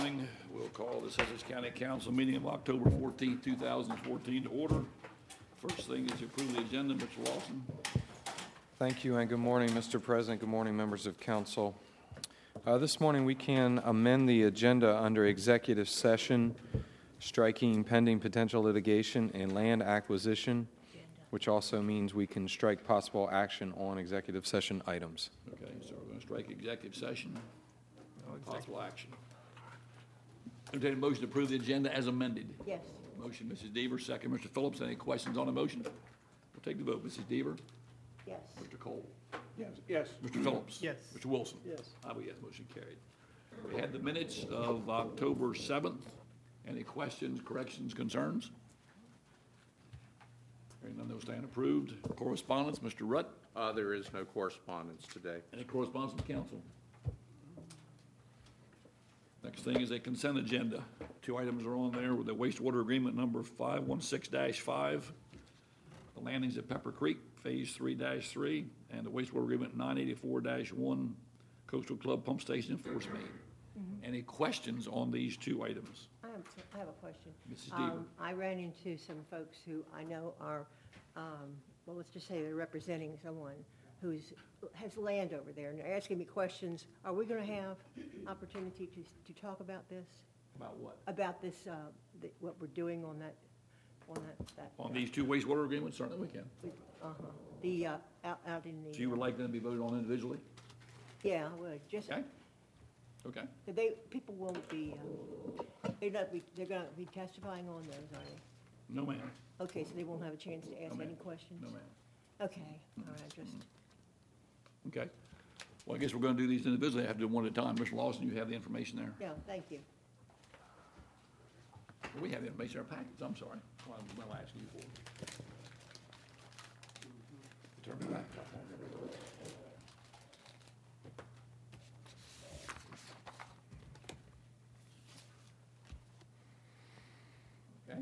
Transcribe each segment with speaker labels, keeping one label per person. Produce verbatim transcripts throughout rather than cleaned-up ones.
Speaker 1: morning. We'll call the Sussex County Council meeting of October fourteenth, two thousand fourteen to order. First thing is to approve the agenda. Mister Lawson.
Speaker 2: Thank you, and good morning, Mister President. Good morning, members of council. Uh, this morning we can amend the agenda under executive session, striking pending potential litigation and land acquisition, which also means we can strike possible action on executive session items.
Speaker 1: Okay, so we're going to strike executive session. Possible action. Entertain a motion to approve the agenda as amended.
Speaker 3: Yes.
Speaker 1: Motion, Missus Deaver. Second, Mister Phillips. Any questions on the motion? We'll take the vote. Missus Deaver.
Speaker 3: Yes.
Speaker 1: Mister Cole.
Speaker 4: Yes. Yes.
Speaker 1: Mister Phillips.
Speaker 4: Yes.
Speaker 1: Mister Wilson.
Speaker 4: Yes.
Speaker 1: I vote yes. Motion carried. We had the minutes of October seventh. Any questions, corrections, concerns? Hearing none, they'll stand approved. Correspondence, Mister Rutt.
Speaker 5: Uh, there is no correspondence today.
Speaker 1: Any correspondence from council? Next thing is a consent agenda. Two items are on there with the wastewater agreement number five one six dash five, the landings at Pepper Creek, phase three dash three, and the wastewater agreement nine eighty-four dash one, Coastal Club Pump Station in Force Main. Mm-hmm. Any questions on these two items?
Speaker 3: I have, I have a question.
Speaker 1: Missus Deaver.
Speaker 3: Um, I ran into some folks who I know are, um, well, let's just say they're representing someone who's has land over there, and they're asking me questions. Are we going to have opportunity to to talk about this?
Speaker 1: About what?
Speaker 3: About this, uh, the, what we're doing on that, on that. that
Speaker 1: On these two wastewater agreements, certainly we can.
Speaker 3: Uh huh. The uh, out out in the.
Speaker 1: So you would like them to be voted on individually?
Speaker 3: Yeah, I would. Just.
Speaker 1: Okay. Okay.
Speaker 3: They people won't be. Um, they're not. Be, they're going to be testifying on those, are they?
Speaker 1: No, ma'am.
Speaker 3: Okay, so they won't have a chance to ask
Speaker 1: No,
Speaker 3: any
Speaker 1: ma'am.
Speaker 3: questions?
Speaker 1: No, ma'am.
Speaker 3: Okay, all right, just,
Speaker 1: Okay. Well, I guess we're going to do these individually. I have to do one at a time. Mister Lawson, you have the information there.
Speaker 3: yeah, thank you.
Speaker 1: We have the information in our packets. I'm sorry. Well, I'm well asking you for it. Turn it back. Okay.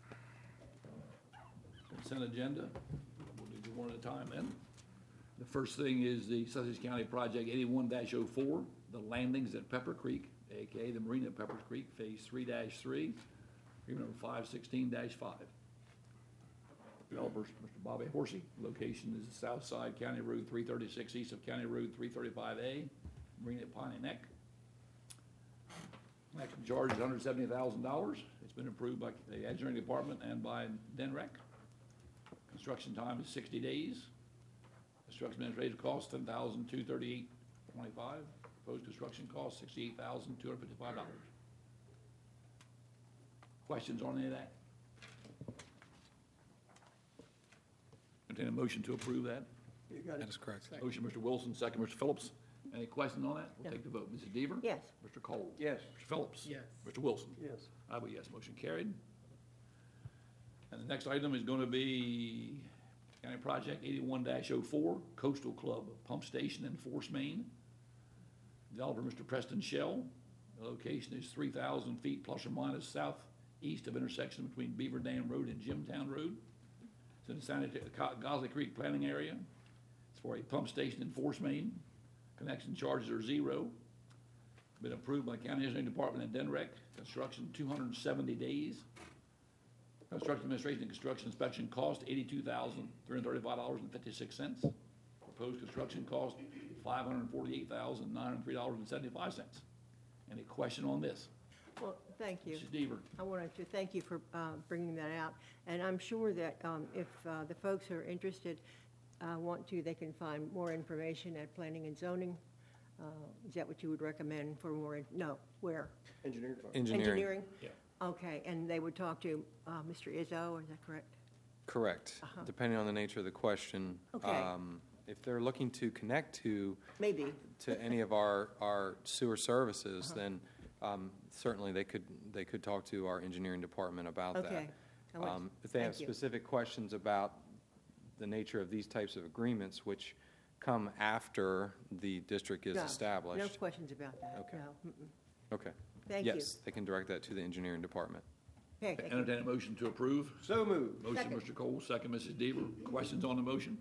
Speaker 1: Consent agenda. We'll do one at a time then. The first thing is the Sussex County Project eighty-one dash oh four, the landings at Pepper Creek, aka the Marina at Pepper Creek, phase three dash three, agreement number five sixteen dash five. Developers, Mister Bobby Horsey. Location is South Side County Road three thirty-six, east of County Road three thirty-five A, Marina at Piney Neck. Maximum charge is one hundred seventy thousand dollars. It's been approved by the engineering department and by D E N R E C. Construction time is sixty days. Construction administrative cost, ten thousand two hundred thirty-eight dollars and twenty-five cents. Proposed construction cost, sixty-eight thousand two hundred fifty-five dollars. Questions on any of that? Entertain a motion to approve that.
Speaker 4: You got
Speaker 2: That
Speaker 4: it.
Speaker 2: is correct.
Speaker 1: Motion, Mister Wilson, second, Mister Phillips. Any questions on that? We'll
Speaker 3: No.
Speaker 1: take the vote. Missus Deaver?
Speaker 3: Yes.
Speaker 1: Mister Cole?
Speaker 4: Yes.
Speaker 1: Mister Phillips?
Speaker 4: Yes.
Speaker 1: Mister Wilson?
Speaker 4: Yes.
Speaker 1: I vote yes, motion carried. And the next item is going to be County Project eighty-one dash oh four, Coastal Club Pump Station in Force Main. Developer, Mister Preston Shell. The location is three thousand feet plus or minus southeast of intersection between Beaver Dam Road and Jimtown Road. It's in the sanitary, Gosley Creek planning area. It's for a pump station in Force Main. Connection charges are zero. Been approved by County Engineering Department and D E N R E C. Construction two hundred seventy days. Construction administration and construction inspection cost eighty-two thousand three hundred thirty-five dollars and fifty-six cents. Proposed construction cost five hundred forty-eight thousand nine hundred three dollars and seventy-five cents. Any question on this?
Speaker 3: Well, thank you.
Speaker 1: Missus Deaver.
Speaker 3: I wanted to thank you for uh, bringing that out. And I'm sure that um, if uh, the folks who are interested uh, want to, they can find more information at Planning and Zoning. Uh, Is that what you would recommend for more, in- no, where?
Speaker 4: Engineering department.
Speaker 2: Engineering.
Speaker 3: Engineering?
Speaker 1: Yeah.
Speaker 3: Okay, and they would talk to uh, Mister Izzo, is that correct?
Speaker 2: Correct.
Speaker 3: Uh-huh.
Speaker 2: Depending on the nature of the question.
Speaker 3: Okay.
Speaker 2: Um, if they're looking to connect to
Speaker 3: Maybe.
Speaker 2: to any of our, our sewer services,
Speaker 3: Uh-huh.
Speaker 2: then um, certainly they could they could talk to our engineering department about
Speaker 3: Okay. I
Speaker 2: that.
Speaker 3: want-
Speaker 2: Um, if they have
Speaker 3: thank you.
Speaker 2: specific questions about the nature of these types of agreements, which come after the district is
Speaker 3: No,
Speaker 2: established.
Speaker 3: No questions about that.
Speaker 2: Okay.
Speaker 3: No. Mm-mm.
Speaker 2: Okay.
Speaker 3: Thank you.
Speaker 2: Yes, they can direct that to the engineering department.
Speaker 3: Okay, thank you.
Speaker 1: Entertain a motion to approve.
Speaker 4: So moved.
Speaker 1: Motion,
Speaker 3: Second.
Speaker 1: Mister Cole, second, Missus Deaver. Questions on the motion?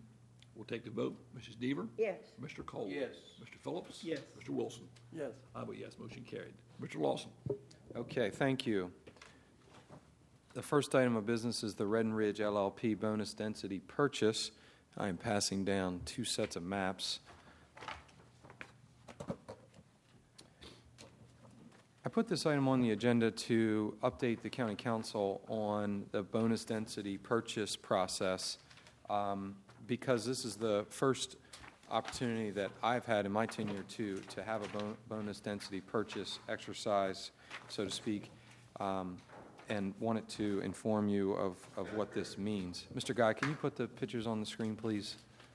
Speaker 1: We'll take the vote. Missus Deaver?
Speaker 3: Yes.
Speaker 1: Mister Cole?
Speaker 4: Yes.
Speaker 1: Mister Phillips?
Speaker 4: Yes.
Speaker 1: Mister Wilson?
Speaker 4: Yes.
Speaker 1: I vote yes, motion carried. Mister Lawson?
Speaker 2: Okay, thank you. The first item of business is the Redden Ridge L L P bonus density purchase. I am passing down two sets of maps. I put this item on the agenda to update the county council on the bonus density purchase process um, because this is the first opportunity that I've had in my tenure to, to have a bon- bonus density purchase exercise, so to speak, um, and wanted to inform you of, of what this means. Mister Guy, can you put the pictures on the screen, please?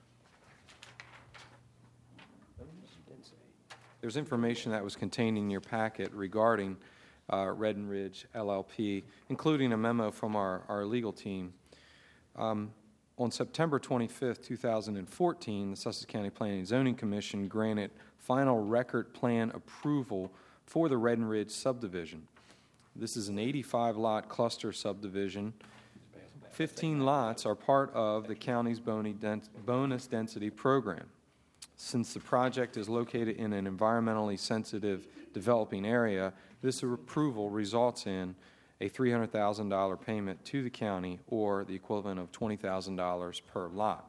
Speaker 2: There's information that was contained in your packet regarding uh, Redden Ridge L L P, including a memo from our, our legal team. Um, on September twenty-fifth, two thousand fourteen, the Sussex County Planning and Zoning Commission granted final record plan approval for the Redden Ridge subdivision. This is an eighty-five lot cluster subdivision. fifteen lots are part of the county's bonus density program. Since the project is located in an environmentally sensitive developing area, this approval results in a three hundred thousand dollars payment to the county, or the equivalent of twenty thousand dollars per lot.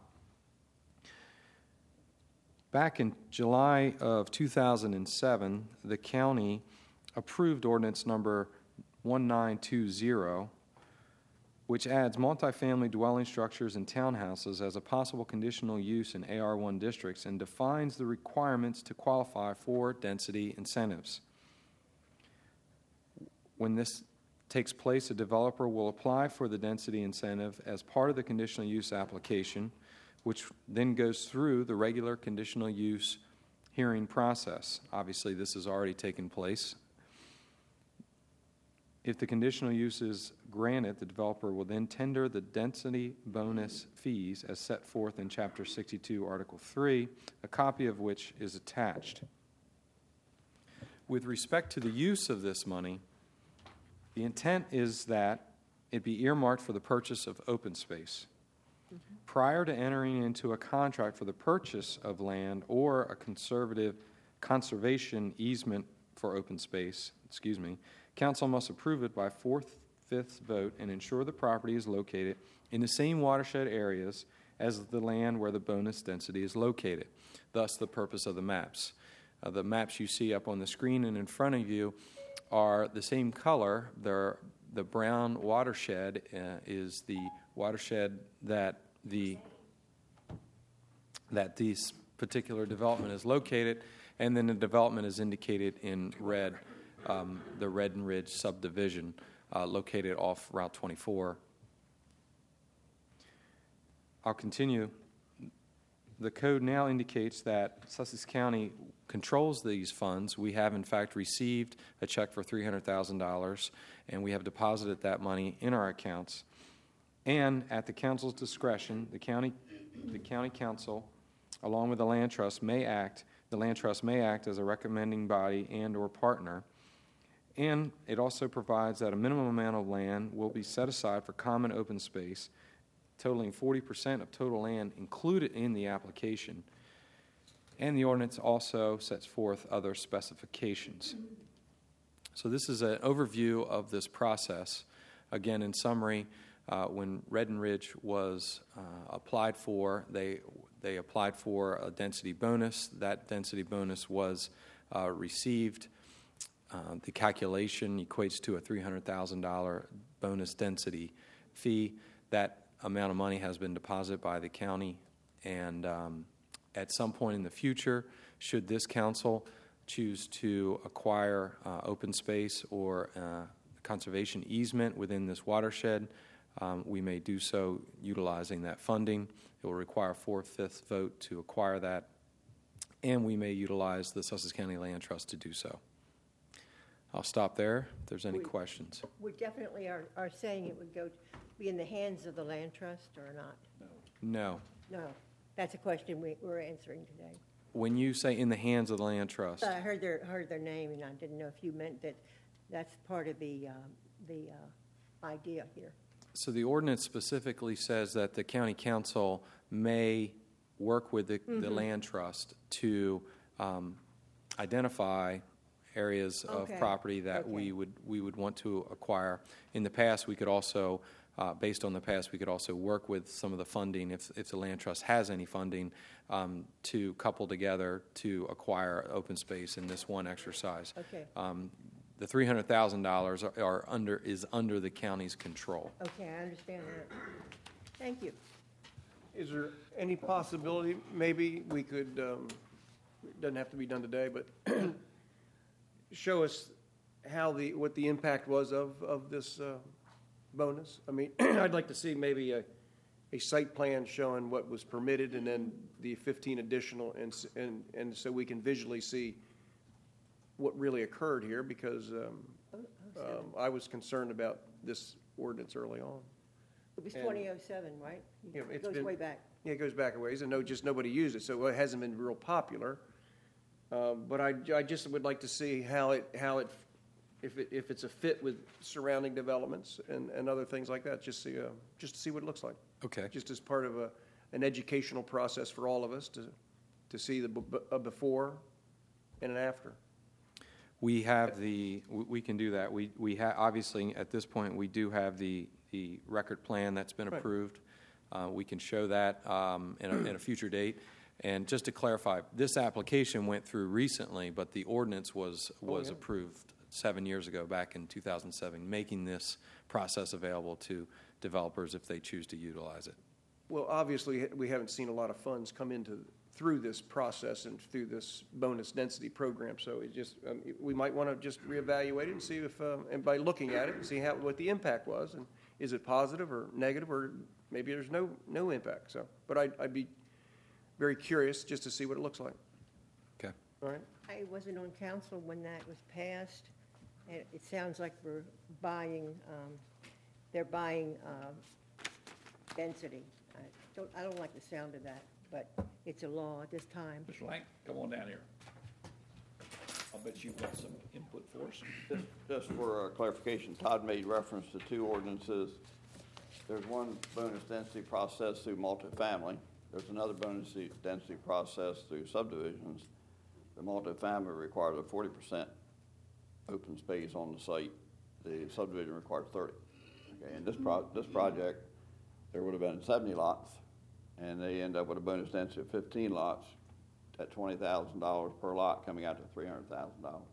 Speaker 2: Back in July of two thousand seven, the county approved ordinance number one nine two zero, which adds multifamily dwelling structures and townhouses as a possible conditional use in A R one districts and defines the requirements to qualify for density incentives. When this takes place, a developer will apply for the density incentive as part of the conditional use application, which then goes through the regular conditional use hearing process. Obviously, this has already taken place. If the conditional use is granted, the developer will then tender the density bonus fees as set forth in Chapter sixty-two, Article three, a copy of which is attached. With respect to the use of this money, the intent is that it be earmarked for the purchase of open space. Mm-hmm. Prior to entering into a contract for the purchase of land or a conservative conservation easement for open space, excuse me, council must approve it by fourth-fifths vote and ensure the property is located in the same watershed areas as the land where the bonus density is located, thus the purpose of the maps. Uh, the maps you see up on the screen and in front of you are the same color. They're, the brown watershed uh, is the watershed that the that this particular development is located, and then the development is indicated in red. Um, the Redden Ridge subdivision uh, located off Route twenty-four. I'll continue. The code now indicates that Sussex County controls these funds. We have, in fact, received a check for three hundred thousand dollars, and we have deposited that money in our accounts. And at the council's discretion, the county, the county council, along with the land trust, may act. The land trust may act as a recommending body and/or partner. And it also provides that a minimum amount of land will be set aside for common open space, totaling forty percent of total land included in the application. And the ordinance also sets forth other specifications. So this is an overview of this process. Again, in summary, uh, when Redden Ridge was uh, applied for, they, they applied for a density bonus. That density bonus was uh, received. Uh, the calculation equates to a three hundred thousand dollars bonus density fee. That amount of money has been deposited by the county, and um, at some point in the future, should this council choose to acquire uh, open space or uh, conservation easement within this watershed, um, we may do so utilizing that funding. It will require a four-fifths vote to acquire that, and we may utilize the Sussex County Land Trust to do so. I'll stop there if there's any
Speaker 3: We-
Speaker 2: questions.
Speaker 3: We definitely are, are saying it would go, be in the hands of the land trust or not?
Speaker 2: No.
Speaker 3: No, that's a question we, we're answering today.
Speaker 2: When you say in the hands of the land trust,
Speaker 3: I heard their, heard their name, and I didn't know if you meant that that's part of the, uh, the uh, idea here.
Speaker 2: so the ordinance specifically says that the county council may work with the, the land trust to um, identify areas of
Speaker 3: Okay.
Speaker 2: property that
Speaker 3: Okay.
Speaker 2: we would we would want to acquire. In the past, we could also, uh, based on the past, we could also work with some of the funding, if if the land trust has any funding, um, to couple together to acquire open space in this one exercise.
Speaker 3: Okay.
Speaker 2: Um, the three hundred thousand dollars are, are under is under the county's control.
Speaker 3: Okay, I understand that. Thank you.
Speaker 4: Is there any possibility, maybe we could, um, it doesn't have to be done today, but show us how the, what the impact was of, of this uh, bonus? I mean, I'd like to see maybe a, a site plan showing what was permitted and then the fifteen additional, and, s- and, and so we can visually see what really occurred here, because um,
Speaker 3: Oh, oh, seven.
Speaker 4: um, I was concerned about this ordinance early on.
Speaker 3: It was
Speaker 4: and-
Speaker 3: twenty oh seven, right?
Speaker 4: Yeah,
Speaker 3: It
Speaker 4: it's
Speaker 3: goes
Speaker 4: been-
Speaker 3: way back.
Speaker 4: Yeah, it goes back a ways, and no, just nobody used it, so it hasn't been real popular. Um, But I, I just would like to see how it, how it, if it, if it's a fit with surrounding developments and, and other things like that, just see, uh, just to see what it looks like.
Speaker 2: Okay.
Speaker 4: Just as part of a, an educational process for all of us to, to see the b- a before and an after.
Speaker 2: We have the, we we can do that. We, we have, obviously, at this point, we do have the, the record plan that's been
Speaker 4: Right.
Speaker 2: approved. Uh, We can show that um, in a, in a future date. And just to clarify, this application went through recently, but the ordinance was, was
Speaker 4: yeah.
Speaker 2: approved seven years ago, back in two thousand seven, making this process available to developers if they choose to utilize it.
Speaker 4: Well, obviously, we haven't seen a lot of funds come into, through this process and through this bonus density program, so it just, um, we might want to just reevaluate it and see if, um, and by looking at it, and see how, what the impact was, and is it positive or negative, or maybe there's no, no impact, so, but I'd, I'd be very curious just to see what it looks like,
Speaker 2: Okay.
Speaker 4: all right?
Speaker 3: I wasn't on council when that was passed, and it sounds like we're buying, um, they're buying um, density. I don't, I don't like the sound of that, but it's a law at this time.
Speaker 1: Mister Lang, come on down here. I'll bet you've got some input for us.
Speaker 6: Just, just for uh, clarification, Todd made reference to two ordinances. There's one bonus density process through multifamily. There's another bonus density process through subdivisions. The multifamily requires a forty percent open space on the site. The subdivision requires thirty. Okay, in this pro, this project, there would have been seventy lots, and they end up with a bonus density of fifteen lots at twenty thousand dollars per lot, coming out to three hundred thousand dollars.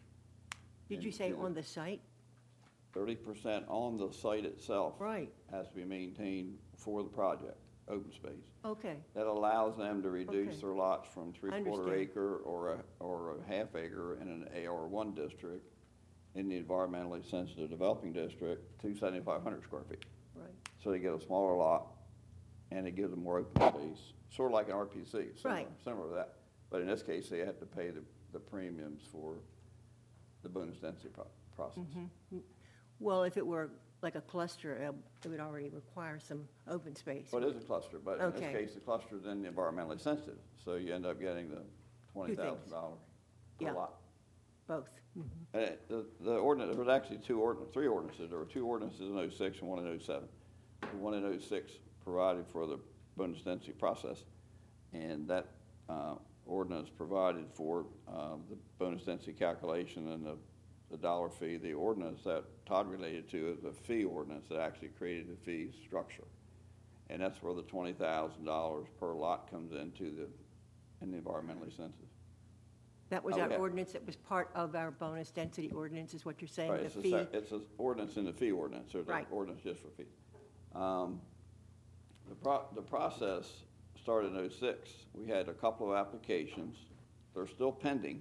Speaker 3: Did you say on the site?
Speaker 6: Thirty percent on the site itself.
Speaker 3: Right.
Speaker 6: Has to be maintained for the project, open space.
Speaker 3: Okay,
Speaker 6: That allows them to reduce
Speaker 3: Okay.
Speaker 6: their lots from three-quarter
Speaker 3: understand.
Speaker 6: acre or a, or a half acre in an A R one district in the environmentally sensitive developing district to seventy-five hundred square feet.
Speaker 3: right.
Speaker 6: So they get a smaller lot, and it gives them more open space, sort of like an R P C, similar,
Speaker 3: Right.
Speaker 6: similar to that. But in this case, they have to pay the, the premiums for the bonus density pro- process.
Speaker 3: Well, if it were like a cluster, uh, it would already require some open space.
Speaker 6: Well, it is a cluster, but in this
Speaker 3: Okay.
Speaker 6: case, the cluster is then environmentally sensitive, so you end up getting the twenty thousand dollars per
Speaker 3: Yeah.
Speaker 6: lot.
Speaker 3: Both.
Speaker 6: And it- the, the ordinance, there was actually two ordinance, three ordinances, there were two ordinances in oh six and one in oh seven. The one in oh six provided for the bonus density process, and that, uh, ordinance provided for, uh, the bonus density calculation and the, the dollar fee. The ordinance that Todd related to is the fee ordinance that actually created the fee structure. And that's where the twenty thousand dollars per lot comes into the, in the environmentally sensitive.
Speaker 3: That was
Speaker 6: Oh,
Speaker 3: our
Speaker 6: yeah.
Speaker 3: ordinance, that was part of our bonus density ordinance, is what you're saying,
Speaker 6: Right,
Speaker 3: the
Speaker 6: it's a,
Speaker 3: fee?
Speaker 6: sec- it's an ordinance in the fee ordinance, there's an
Speaker 3: Right.
Speaker 6: ordinance just for fees. Um, The pro, the process started in oh six. We had a couple of applications, they're still pending.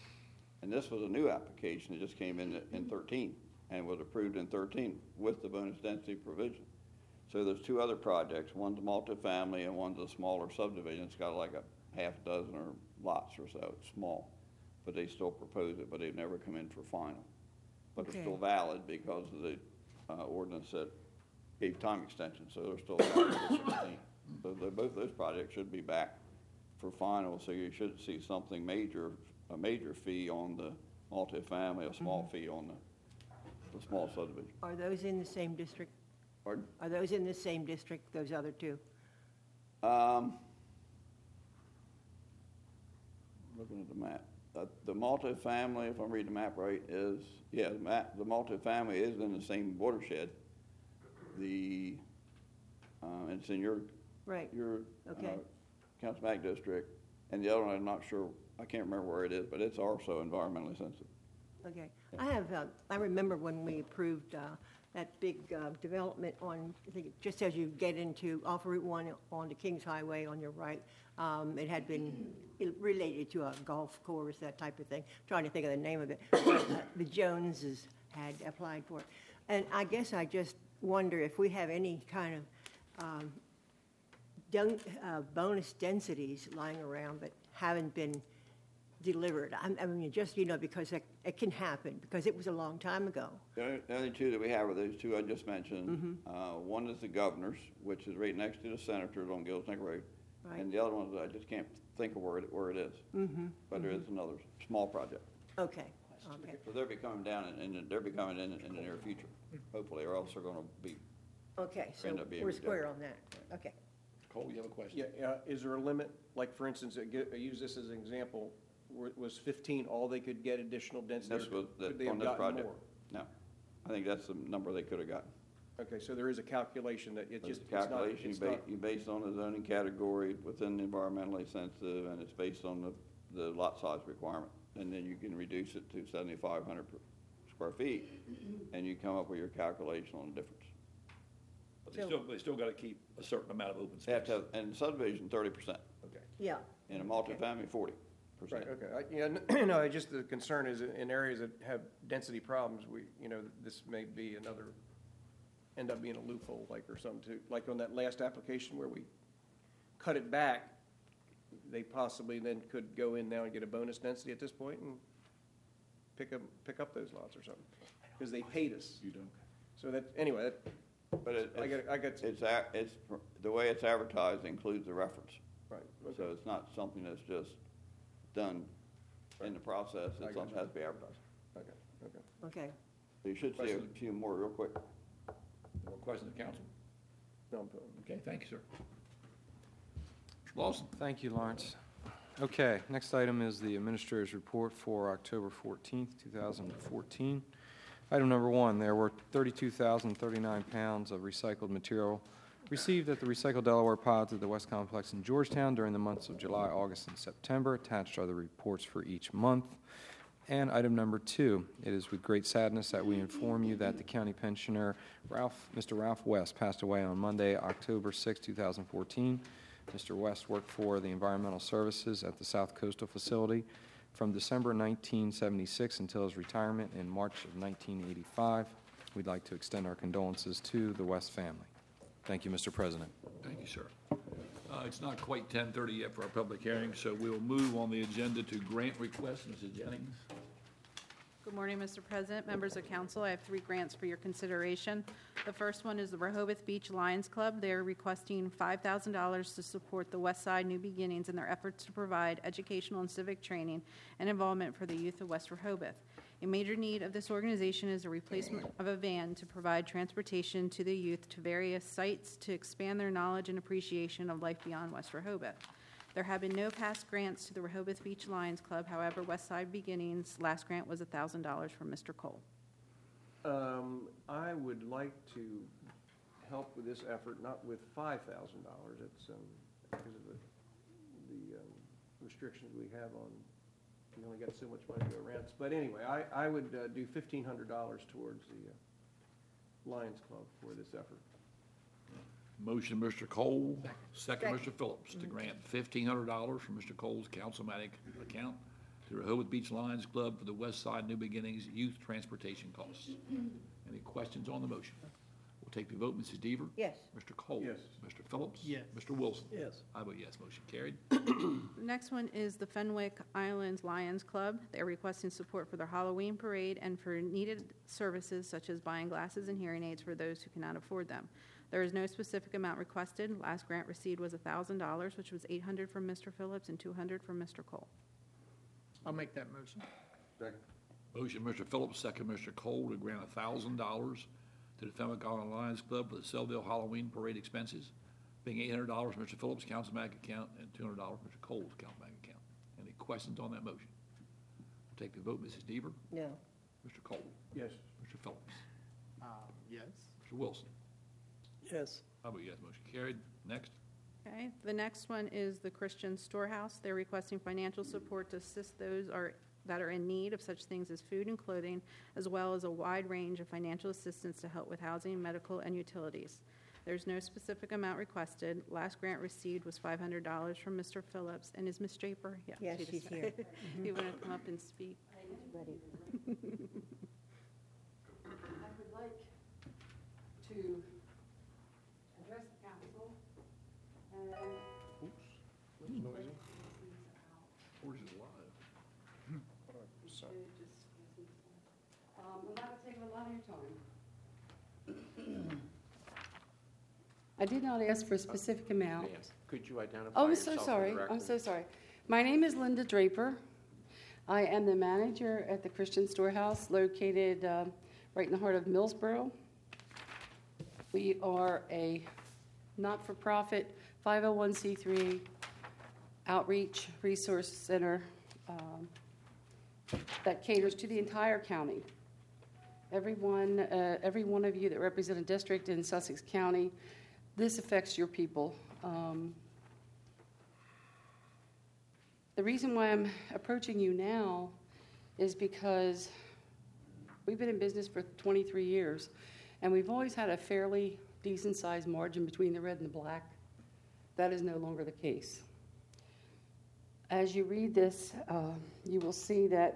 Speaker 6: And this was a new application, it just came in in thirteen, and was approved in thirteen with the bonus density provision. So there's two other projects, one's a multifamily and one's a smaller subdivision, it's got like a half dozen or lots or so, it's small. But they still propose it, but they've never come in for final. But they're still
Speaker 3: Okay.
Speaker 6: valid because of the uh, ordinance that gave time extension, so they're still valid for sixteen. So the- both those projects should be back for final, so you should see something major, a major fee on the multifamily, a small fee on the, the small subdivision.
Speaker 3: Are those in the same district?
Speaker 6: Pardon?
Speaker 3: Are those in the same district, those other two?
Speaker 6: Um, map. Uh, The multifamily, if I'm reading the map right, is, yeah, the map, the multifamily is in the same watershed. The, uh, it's in your,
Speaker 3: Right,
Speaker 6: your,
Speaker 3: Okay.
Speaker 6: uh, Council Mac district. And the other one, I'm not sure, I can't remember where it is, but it's also environmentally sensitive.
Speaker 3: okay. I have, uh, I remember when we approved uh, that big uh, development on, I think, just as you get into, off Route one onto Kings Highway on your right, um, it had been related to a golf course, that type of thing. Trying to think of the name of it. But, uh, the Joneses had applied for it. And I guess I just wonder if we have any kind of um, dun- uh, bonus densities lying around but haven't been delivered. I I mean, just, you know, because it, it can happen, because it was a long time ago.
Speaker 6: The only- the only two that we have are those two I just mentioned. Uh, One is the governor's, which is right next to the senators on Gills Neck Road.
Speaker 3: Right.
Speaker 6: And the other one, is I just can't think of where it, where it is. But there is another small project.
Speaker 3: Okay, okay.
Speaker 6: So they'll be coming down, and and they'll be coming in in the near future, hopefully, or else they're going to be,
Speaker 3: Okay, so
Speaker 6: End up being
Speaker 3: we're
Speaker 6: rejected.
Speaker 3: square on that. Okay.
Speaker 1: Cole, you have a question?
Speaker 4: Yeah, uh, is there a limit? Like, for instance, I get- I use this as an example, were- was fifteen all they could get additional density?
Speaker 6: this
Speaker 4: or
Speaker 6: was,
Speaker 4: could they
Speaker 6: the-
Speaker 4: have
Speaker 6: on this
Speaker 4: gotten
Speaker 6: project.
Speaker 4: more?
Speaker 6: No. I think that's the number they could have gotten.
Speaker 4: Okay, so there is a calculation that it
Speaker 6: It's
Speaker 4: just,
Speaker 6: a
Speaker 4: it's not,
Speaker 6: calculation,
Speaker 4: it's
Speaker 6: you ba-
Speaker 4: not,
Speaker 6: you based on the zoning category within the environmentally sensitive, and it's based on the, the lot size requirement. And then you can reduce it to seventy-five hundred square feet, and you come up with your calculation on the difference.
Speaker 1: But they still, they still gotta keep a certain amount of open
Speaker 6: They have
Speaker 1: space.
Speaker 6: to have, and subdivision, thirty percent,
Speaker 1: Okay.
Speaker 3: Yeah.
Speaker 6: in a multifamily, forty
Speaker 4: right,
Speaker 6: percent.
Speaker 4: okay. I- Yeah, n- no, I just, the concern is in- in areas that have density problems, we, you know, this may be another, end up being a loophole, like, or something too. Like on that last application where we cut it back, they possibly then could go in now and get a bonus density at this point and pick up, pick up those lots or something, because they paid us.
Speaker 1: You do.
Speaker 4: So that, anyway, that,
Speaker 6: But it,
Speaker 4: I
Speaker 6: it's,
Speaker 4: got, I got,
Speaker 6: it's, a- it's, the way it's advertised includes the reference.
Speaker 4: right,
Speaker 6: So
Speaker 4: okay.
Speaker 6: it's not something that's just done in the process,
Speaker 4: I
Speaker 6: it's
Speaker 4: got
Speaker 6: something that has to be advertised.
Speaker 4: Okay, okay.
Speaker 3: Okay.
Speaker 6: So you should see a
Speaker 1: Question.
Speaker 6: few more real quick.
Speaker 1: More questions of council?
Speaker 4: No, I'm-
Speaker 1: Okay, thank you, sir. Mister Lawson?
Speaker 2: Thank you, Lawrence. Okay, next item is the Administrator's Report for October fourteenth, two thousand fourteen. Item number one, there were thirty-two thousand thirty-nine pounds of recycled material received at the Recycle Delaware pods at the West Complex in Georgetown during the months of July, August, and September. Attached are the reports for each month. And item number two, it is with great sadness that we inform you that the county pensioner Ralph, Mister Ralph West passed away on Monday, October sixth, two thousand fourteen. Mister West worked for the Environmental Services at the South Coastal Facility from December nineteen seventy-six until his retirement in March of nineteen eighty-five. We'd like to extend our condolences to the West family. Thank you, Mister President.
Speaker 1: Thank you, sir. Uh, It's not quite ten thirty yet for our public hearing, so we'll move on the agenda to grant requests. Missus Jennings?
Speaker 7: Good morning, Mister President, members of council. I have three grants for your consideration. The first one is the Rehoboth Beach Lions Club. They're requesting five thousand dollars to support the West Side New Beginnings in their efforts to provide educational and civic training and involvement for the youth of West Rehoboth. A major need of this organization is a replacement of a van to provide transportation to the youth to various sites to expand their knowledge and appreciation of life beyond West Rehoboth. There have been no past grants to the Rehoboth Beach Lions Club. However, West Side Beginnings' last grant was one thousand dollars from Mister Cole.
Speaker 4: Um, I would like to help with this effort, not with five thousand dollars. It's, um, because of the, the, um, restrictions we have on, we only got so much money to go around. But anyway, I, I would, uh, do fifteen hundred dollars towards the, uh, Lions Club for this effort.
Speaker 1: Motion, Mister Cole. Second,
Speaker 3: Second.
Speaker 1: Mister Phillips, to grant fifteen hundred dollars from Mister Cole's Councilmatic account to Rehoboth Beach Lions Club for the West Side New Beginnings youth transportation costs. Any questions on the motion? We'll take the vote. Missus Deaver?
Speaker 3: Yes.
Speaker 1: Mister Cole?
Speaker 4: Yes.
Speaker 1: Mister Phillips?
Speaker 8: Yes.
Speaker 1: Mister Wilson?
Speaker 8: Yes.
Speaker 1: I vote yes, motion carried.
Speaker 7: The next one is the Fenwick Islands Lions Club. They're requesting support for their Halloween parade and for needed services such as buying glasses and hearing aids for those who cannot afford them. There is no specific amount requested. Last grant received was one thousand dollars, which was eight hundred dollars from Mister Phillips and two hundred dollars from Mister Cole.
Speaker 8: I'll make that motion.
Speaker 1: Motion, Mister Phillips, second, Mister Cole, to grant one thousand dollars to the Fenwick Island Lions Club for the Selville Halloween parade expenses, being eight hundred dollars from Mister Phillips' Councilmatic account and two hundred dollars from Mister Cole's Councilmatic account. Any questions on that motion? Take the vote, Missus Deaver,
Speaker 3: No.
Speaker 1: Mister Cole,
Speaker 4: Yes.
Speaker 1: Mister Phillips,
Speaker 8: Uh, yes.
Speaker 1: Mister Wilson.
Speaker 4: Yes.
Speaker 1: How about yes, motion carried. Next.
Speaker 7: Okay, the next one is the Christian Storehouse. They're requesting financial support to assist those are, that are in need of such things as food and clothing, as well as a wide range of financial assistance to help with housing, medical, and utilities. There's no specific amount requested. Last grant received was five hundred dollars from Mister Phillips. And is Miss Draper? Yeah,
Speaker 3: Yes,
Speaker 7: she just-
Speaker 3: she's here.
Speaker 7: You want to come up and speak?
Speaker 3: Ready.
Speaker 9: I would like to address the council and.
Speaker 1: Where's it live?
Speaker 9: Um, I'm not taking a lot of your time. I did not ask for a specific amount.
Speaker 5: Ma'am, could you identify
Speaker 9: Oh, I'm
Speaker 5: yourself
Speaker 9: so
Speaker 5: for
Speaker 9: sorry.
Speaker 5: the record?
Speaker 9: I'm so sorry. My name is Linda Draper. I am the manager at the Christian Storehouse located um, right in the heart of Millsboro. We are a not-for-profit five oh one c three outreach resource center um, that caters to the entire county. Everyone, uh, every one of you that represent a district in Sussex County, this affects your people. Um, the reason why I'm approaching you now is because we've been in business for twenty-three years, and we've always had a fairly decent-sized margin between the red and the black. That is no longer the case. As you read this, uh, you will see that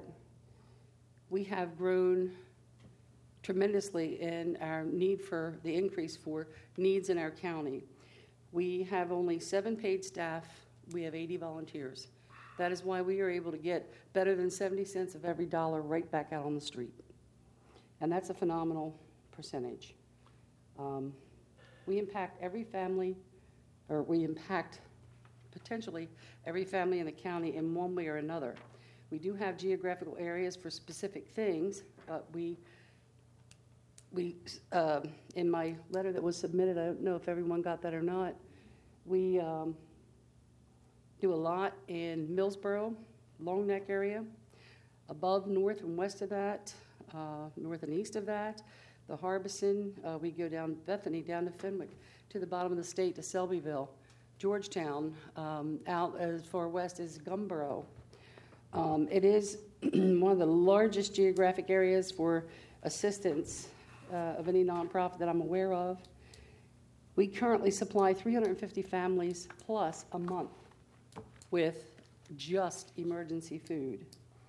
Speaker 9: we have grown tremendously in our need for the increase for needs in our county. We have only seven paid staff. We have eighty volunteers. That is why we are able to get better than seventy cents of every dollar right back out on the street. And that's a phenomenal percentage. Um, we impact every family, or we impact potentially every family in the county in one way or another. We do have geographical areas for specific things, but we We, uh, in my letter that was submitted, I don't know if everyone got that or not, we um, do a lot in Millsboro, Long Neck area, above, north, and west of that, uh, north and east of that, the Harbison, uh, we go down Bethany, down to Fenwick, to the bottom of the state, to Selbyville, Georgetown, um, out as far west as Gumboro. Um, it is one of the largest geographic areas for assistance Uh, of any nonprofit that I'm aware of. We currently supply three hundred fifty families plus a month with just emergency food.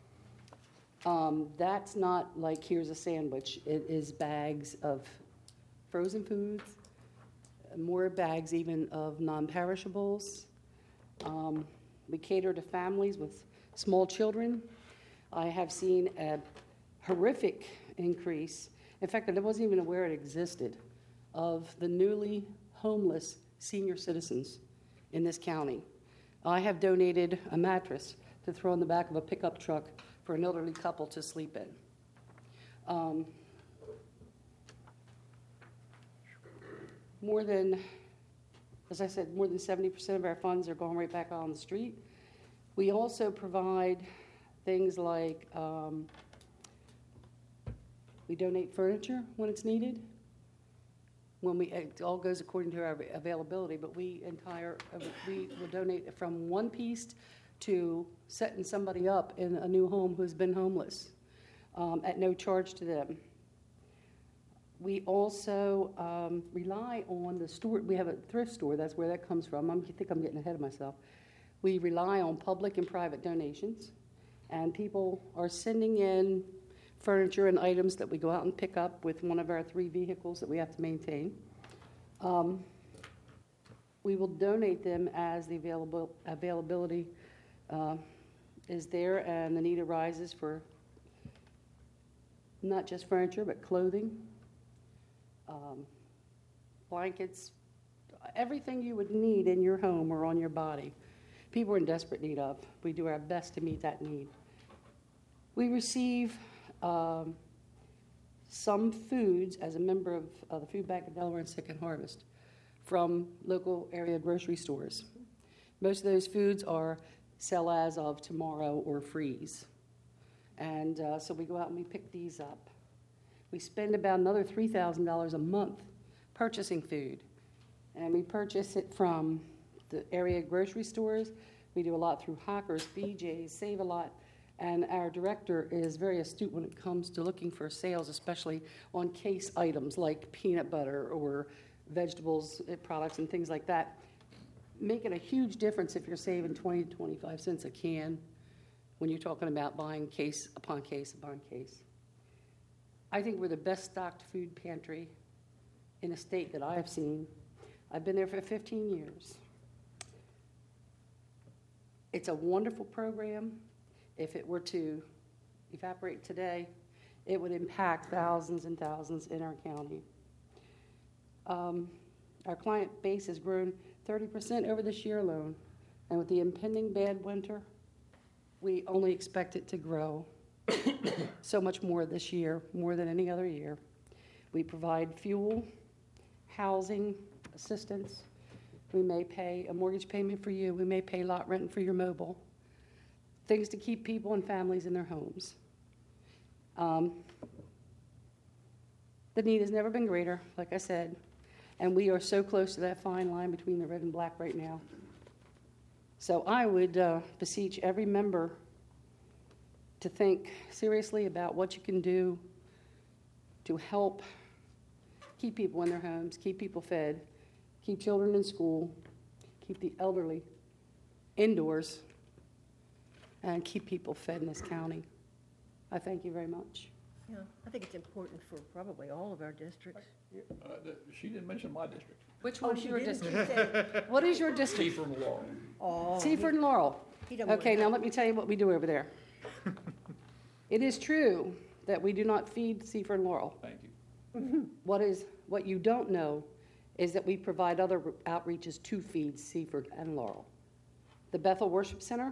Speaker 9: Um, that's not like here's a sandwich. It is bags of frozen foods, more bags even of non-perishables. Um, we cater to families with small children. I have seen a horrific increase. In fact, I wasn't even aware it existed, of the newly homeless senior citizens in this county. I have donated a mattress to throw in the back of a pickup truck for an elderly couple to sleep in. Um, more than, as I said, more than seventy percent of our funds are going right back on the street. We also provide things like um, we donate furniture when it's needed. When we, it all goes according to our availability, but we entire we will donate from one piece to setting somebody up in a new home who's been homeless um, at no charge to them. We also um, rely on the store. We have a thrift store. That's where that comes from. I'm, I think I'm getting ahead of myself. We rely on public and private donations, and people are sending in furniture and items that we go out and pick up with one of our three vehicles that we have to maintain. Um, we will donate them as the available availability uh, is there and the need arises for not just furniture but clothing, um, blankets, everything you would need in your home or on your body. People are in desperate need of. We do our best to meet that need. We receive Um, some foods as a member of uh, the Food Bank of Delaware and Second Harvest from local area grocery stores. Most of those foods are sell as of tomorrow or freeze. And uh, so we go out and we pick these up. We spend about another three thousand dollars a month purchasing food. And we purchase it from the area grocery stores. We do a lot through Hockers, B J's, Save-A-Lot. And our director is very astute when it comes to looking for sales, especially on case items like peanut butter or vegetables uh, products and things like that. Making a huge difference if you're saving twenty to twenty-five cents a can when you're talking about buying case upon case upon case. I think we're the best stocked food pantry in a state that I have seen. I've been there for fifteen years. It's a wonderful program. If it were to evaporate today, it would impact thousands and thousands in our county. Um, our client base has grown thirty percent over this year alone, and with the impending bad winter, we only expect it to grow so much more this year, more than any other year. We provide fuel, housing, assistance. We may pay a mortgage payment for you. We may pay lot rent for your mobile. Things to keep people and families in their homes. Um, the need has never been greater, like I said, and we are so close to that fine line between the red and black right now. So I would uh, beseech every member to think seriously about what you can do to help keep people in their homes, keep people fed, keep children in school, keep the elderly indoors, and keep people fed in this county. I thank you very much.
Speaker 3: Yeah, I think it's important for probably all of our districts.
Speaker 1: Uh, th- She didn't mention my district.
Speaker 9: Which
Speaker 3: Oh,
Speaker 9: one's
Speaker 3: she
Speaker 9: your
Speaker 3: didn't?
Speaker 9: district?
Speaker 3: She said-
Speaker 9: What is your district?
Speaker 1: Seaford and Laurel.
Speaker 3: Oh,
Speaker 9: Seaford and Laurel.
Speaker 3: he don't want
Speaker 9: Okay,
Speaker 3: to-
Speaker 9: now let me tell you what we do over there. It is true that we do not feed Seaford and Laurel.
Speaker 1: Thank you.
Speaker 9: What is, what you don't know is that we provide other outreaches to feed Seaford and Laurel. The Bethel Worship Center,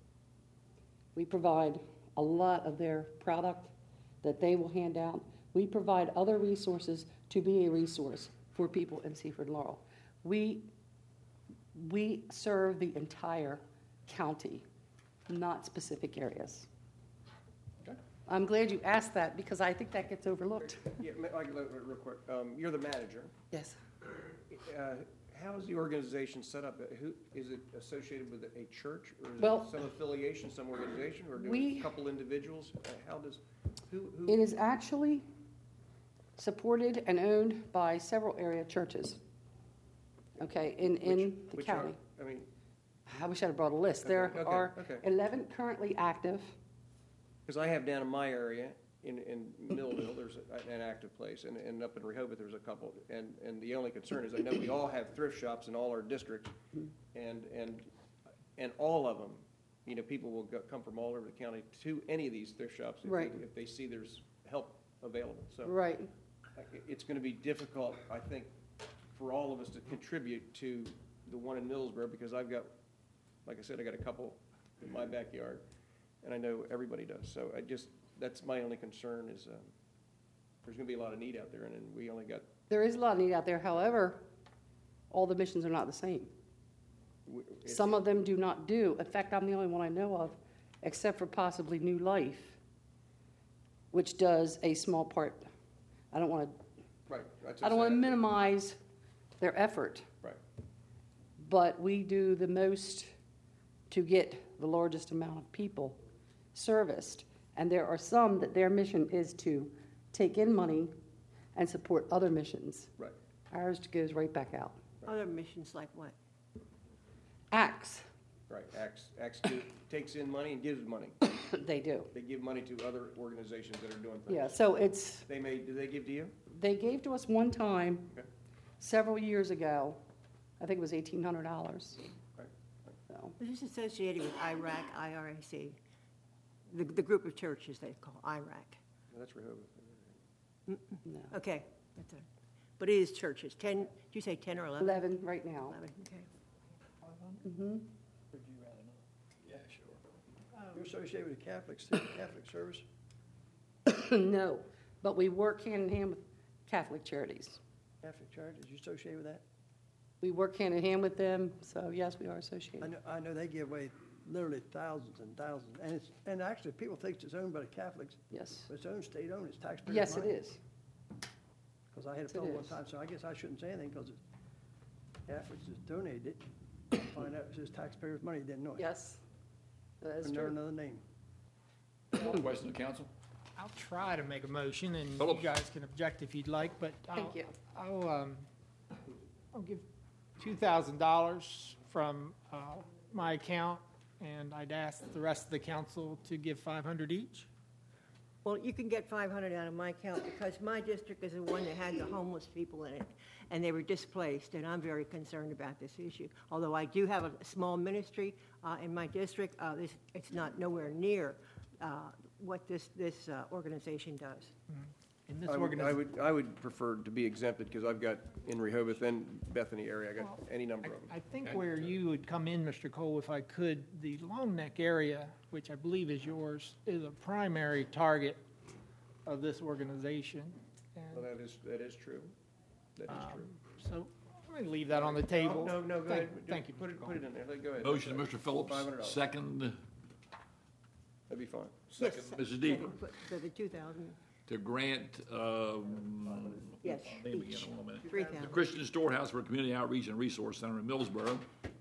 Speaker 9: we provide a lot of their product that they will hand out. We provide other resources to be a resource for people in Seaford and Laurel. We, we serve the entire county, not specific areas.
Speaker 1: Okay.
Speaker 9: I'm glad you asked that because I think that gets overlooked.
Speaker 4: Yeah, ma- like, uh, real quick, um, you're the manager.
Speaker 9: Yes.
Speaker 4: Uh, How is the organization set up? Uh, Who, is it associated with a church, or is
Speaker 9: Well,
Speaker 4: it some affiliation, some organization, or do
Speaker 9: we-
Speaker 4: a couple individuals? Uh, How does, who,
Speaker 9: It
Speaker 4: who?
Speaker 9: is actually supported and owned by several area churches, okay, in, in
Speaker 4: which-
Speaker 9: the
Speaker 4: which are-
Speaker 9: county.
Speaker 4: I mean,
Speaker 9: I wish I'd have brought a list. There
Speaker 4: Okay, okay,
Speaker 9: are
Speaker 4: okay.
Speaker 9: eleven currently active.
Speaker 4: because I have down in my area, in, in Millville, there's a- an active place, and, and up in Rehoboth, there's a couple. And, and the only concern is, I know we all have thrift shops in all our districts, and, and, and all of them, you know, people will go, come from all over the county to any of these thrift shops if they,
Speaker 9: Right.
Speaker 4: if they see there's help available, so.
Speaker 9: Right.
Speaker 4: I- It's gonna be difficult, I think, for all of us to contribute to the one in Millsboro, because I've got, like I said, I got a couple in my backyard, and I know everybody does, so I just, that's my only concern is, um, there's gonna be a lot of need out there, and then we only got,
Speaker 9: There is a lot of need out there. However, all the missions are not the same.
Speaker 4: w- it's-
Speaker 9: Some of them do not do. In fact, I'm the only one I know of, except for possibly New Life, which does a small part. I don't want to,
Speaker 4: right. that's
Speaker 9: I don't want to
Speaker 4: just-
Speaker 9: minimize their effort,
Speaker 4: Right,
Speaker 9: but we do the most to get the largest amount of people serviced. And there are some that their mission is to take in money and support other missions.
Speaker 4: right.
Speaker 9: Ours goes right back out.
Speaker 3: Other missions like what?
Speaker 9: Acts,
Speaker 4: Right, Acts, Acts do- takes in money and gives money.
Speaker 9: they do.
Speaker 4: They give money to other organizations that are doing things.
Speaker 9: Yeah, so it's,
Speaker 4: They may, do they give to you?
Speaker 9: they gave to us one time,
Speaker 4: Okay.
Speaker 9: several years ago. I think it was eighteen hundred dollars.
Speaker 4: Right.
Speaker 9: So,
Speaker 3: This is associated with I RAC, I R A C, the, the group of churches they call I RAC.
Speaker 4: No, that's Rehoboth.
Speaker 9: no.
Speaker 3: Okay, that's it. But it is churches. Ten, did you say ten or eleven?
Speaker 9: eleven right now.
Speaker 3: Eleven, okay.
Speaker 9: Mhm.
Speaker 1: Yeah, sure.
Speaker 10: You're associated with Catholics, too, Catholic service?
Speaker 9: No, but we work hand in hand with Catholic charities.
Speaker 10: Catholic charities, you associated with that?
Speaker 9: We work hand in hand with them, so yes, we are
Speaker 10: I
Speaker 9: associated.
Speaker 10: know, I know they give away literally thousands and thousands. And it's, and actually, people think it's owned by the Catholics,
Speaker 9: Yes.
Speaker 10: but it's owned, state-owned, it's taxpayers'
Speaker 9: Yes, it
Speaker 10: money.
Speaker 9: is.
Speaker 10: Because I had a
Speaker 9: Yes, it
Speaker 10: fellow one
Speaker 9: is.
Speaker 10: time, so I guess I shouldn't say anything, because Catholics just donated it. Find out it was taxpayers' money, didn't know it.
Speaker 9: Yes, that is
Speaker 10: Under
Speaker 9: true.
Speaker 10: another name.
Speaker 1: More questions of council?
Speaker 8: I'll try to make a motion, and you
Speaker 1: Phillips.
Speaker 8: guys can object if you'd like, but I'll,
Speaker 9: Thank you.
Speaker 8: I'll, um, I'll give two thousand dollars from, uh, my account, and I'd ask the rest of the council to give five hundred each.
Speaker 3: Well, you can get five hundred out of my account because my district is the one that had the homeless people in it, and they were displaced, and I'm very concerned about this issue. Although I do have a small ministry uh, in my district, uh, this, it's not nowhere near uh, what this, this uh, organization does.
Speaker 8: In this
Speaker 4: I would, I
Speaker 8: organization,
Speaker 4: would, I would prefer to be exempted, because I've got in Rehoboth and Bethany area, I got any number of them.
Speaker 8: I think where you would come in, Mister Cole, if I could, the Long Neck area, which I believe is yours, is a primary target of this organization. And,
Speaker 4: Well, that is, that is true. That is
Speaker 8: um,
Speaker 4: true.
Speaker 8: So let me leave that on the table.
Speaker 4: No, no, go
Speaker 8: Thank-
Speaker 4: ahead.
Speaker 8: Thank you.
Speaker 4: Put it, put it in there. Let- Go ahead.
Speaker 1: Motion, Mister Phillips,
Speaker 4: five hundred dollars.
Speaker 1: second,
Speaker 4: That'd be fine.
Speaker 1: second,
Speaker 3: Yes,
Speaker 1: Missus
Speaker 3: second,
Speaker 1: Deaver,
Speaker 3: but For the two thousand,
Speaker 1: to grant, um,
Speaker 3: yes,
Speaker 1: name again,
Speaker 3: each,
Speaker 1: hold on a minute.
Speaker 3: three
Speaker 1: The
Speaker 3: thousand.
Speaker 1: Christian Storehouse for Community Outreach and Resource Center in Millsboro.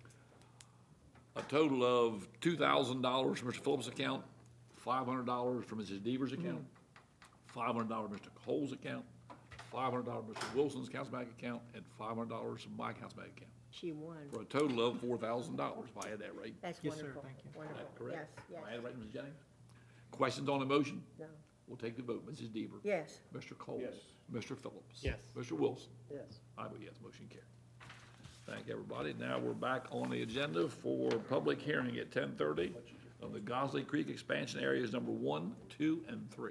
Speaker 1: A total of two thousand dollars from Mister Phillips' account, five hundred dollars from Missus Deaver's account, five hundred dollars Mister Cole's account, five hundred dollars Mister Wilson's council bank account, and five hundred dollars from my council bank account,
Speaker 3: She won.
Speaker 1: for a total of four thousand dollars, if I had that right.
Speaker 3: That's
Speaker 8: Yes, sir,
Speaker 3: wonderful.
Speaker 8: thank you.
Speaker 1: Is
Speaker 3: Wonderful.
Speaker 1: that correct?
Speaker 3: Yes,
Speaker 1: Am I
Speaker 3: yes,
Speaker 1: had it right, Missus Jennings? Questions on the motion?
Speaker 3: no,
Speaker 1: We'll take the vote. Missus Deaver?
Speaker 3: yes.
Speaker 1: Mister Cole?
Speaker 4: Yes.
Speaker 1: Mister Phillips?
Speaker 8: Yes.
Speaker 1: Mister Wilson?
Speaker 10: Yes.
Speaker 1: I vote yes, motion carried. Thank everybody. Now we're back on the agenda for public hearing at ten thirty of the Gosley Creek expansion areas number one, two, and three.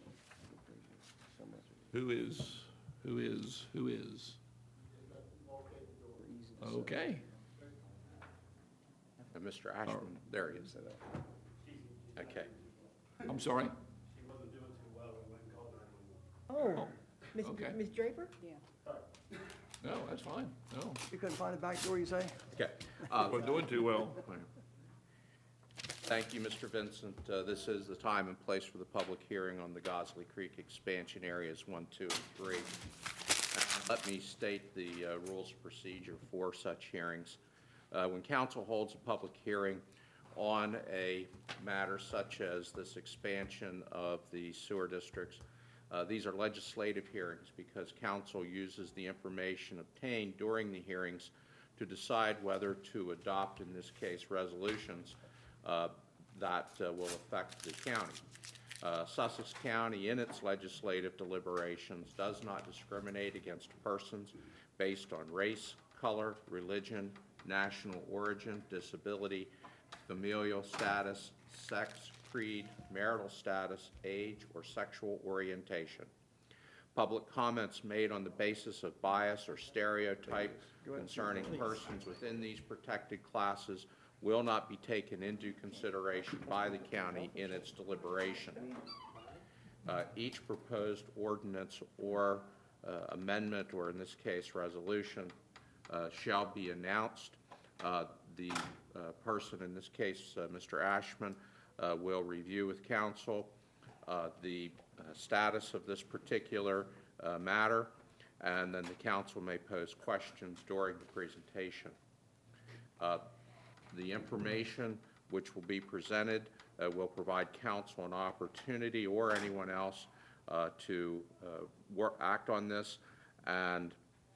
Speaker 1: Who is, who is, who is? Okay.
Speaker 5: And Mister Ashman, there he is. Okay.
Speaker 1: I'm sorry?
Speaker 3: Oh, Miss
Speaker 1: okay.
Speaker 3: Miss Draper?
Speaker 1: No, that's fine. No,
Speaker 10: You couldn't find the back door, you say?
Speaker 5: Okay. Uh,
Speaker 1: we're doing too well.
Speaker 5: Thank you, Mister Vincent. Uh, This is the time and place for the public hearing on the Gosley Creek expansion areas one, two, and three. Uh, Let me state the uh, rules of procedure for such hearings. Uh, When council holds a public hearing on a matter such as this expansion of the sewer districts, uh, these are legislative hearings because council uses the information obtained during the hearings to decide whether to adopt, in this case, resolutions uh, that uh, will affect the county. Uh, Sussex County, in its legislative deliberations, does not discriminate against persons based on race, color, religion, national origin, disability, familial status, sex, creed, marital status, age, or sexual orientation. Public comments made on the basis of bias or stereotype concerning persons within these protected classes will not be taken into consideration by the county in its deliberation. Uh, each proposed ordinance or uh, amendment, or in this case resolution, uh, shall be announced. Uh, the uh, person, in this case uh, Mister Ashman, uh, will review with council uh, the uh, status of this particular uh, matter, and then the council may pose questions during the presentation. Uh, The information which will be presented uh, will provide council an opportunity, or anyone else, uh, to uh, work, act on this, and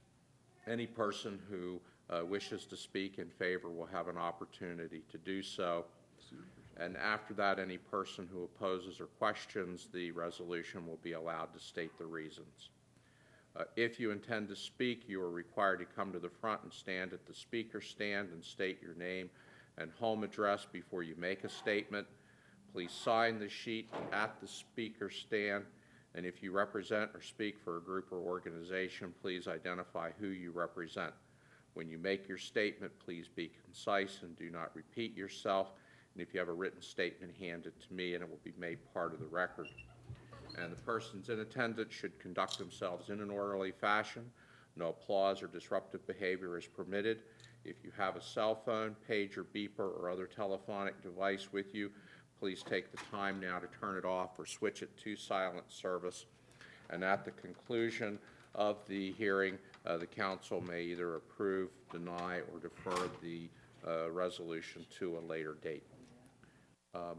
Speaker 5: any person who uh, wishes to speak in favor will have an opportunity to do so. And after that, any person who opposes or questions the resolution will be allowed to state the reasons. Uh, if you intend to speak, you are required to come to the front and stand at the speaker stand and state your name and home address before you make a statement. Please sign the sheet at the speaker stand, and if you represent or speak for a group or organization, please identify who you represent. When you make your statement, please be concise and do not repeat yourself. And if you have a written statement, hand it to me and it will be made part of the record. And the persons in attendance should conduct themselves in an orderly fashion. No applause or disruptive behavior is permitted. If you have a cell phone, pager, beeper, or other telephonic device with you, please take the time now to turn it off or switch it to silent service. And at the conclusion of the hearing, uh, the council may either approve, deny, or defer the uh, resolution to a later date. Um,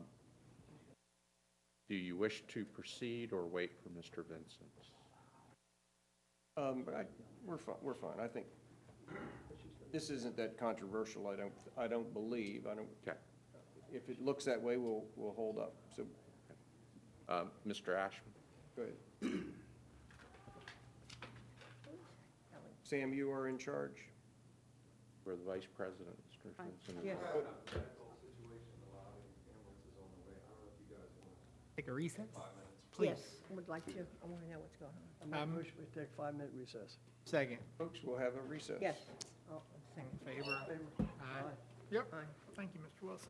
Speaker 5: do you wish to proceed or wait for Mister Vincent?
Speaker 4: Um, but I, we're fine, we're fine. I think this isn't that controversial, I don't, I don't believe. I don't,
Speaker 5: Okay.
Speaker 4: if it looks that way, we'll, we'll hold up. So,
Speaker 5: Um, Mister Ashman?
Speaker 4: go ahead. Sam, you are in charge?
Speaker 5: For the Vice President, Mister
Speaker 7: Fine.
Speaker 5: Vincent?
Speaker 3: Yes.
Speaker 8: Take a recess?
Speaker 3: Yes, I would like to. I want to know what's going on.
Speaker 10: I
Speaker 8: Um,
Speaker 10: make a motion, we take a five-minute recess.
Speaker 8: Second.
Speaker 4: Folks, we'll have a recess.
Speaker 3: Yes. Oh, second.
Speaker 8: In favor?
Speaker 10: Favor?
Speaker 8: Aye. Yep.
Speaker 3: Aye.
Speaker 8: Thank you, Mister Wilson.